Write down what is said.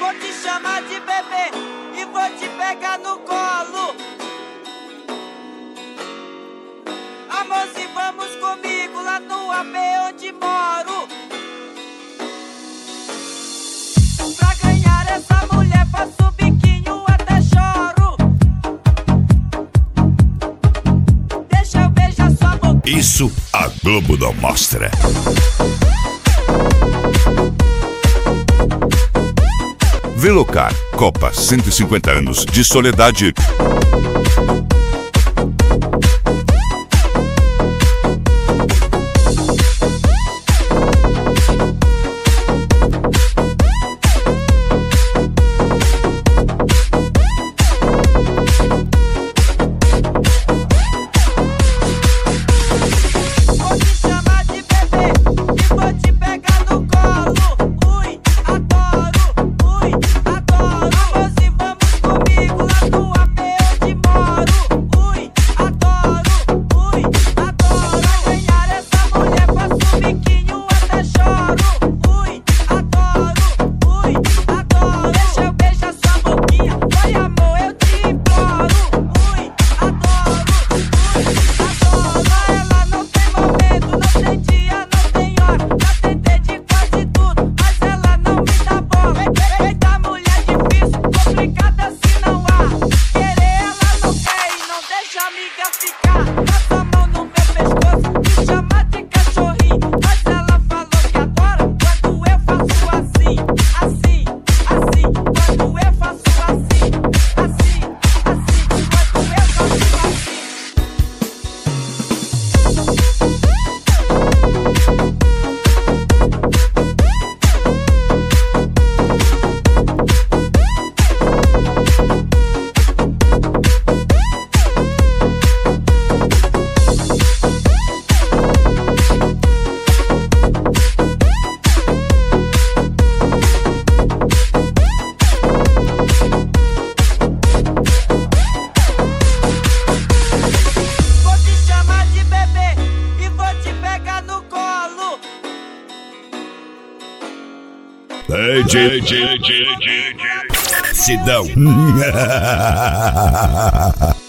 Vou te chamar de bebê e vou te pegar no colo. Amor, se vamos comigo lá no AP onde moro. Pra ganhar essa mulher faço biquinho até choro. Deixa eu beijar sua boca. Isso a Globo não mostra. Velocar, Copa 150 anos de Soledade. Sidão.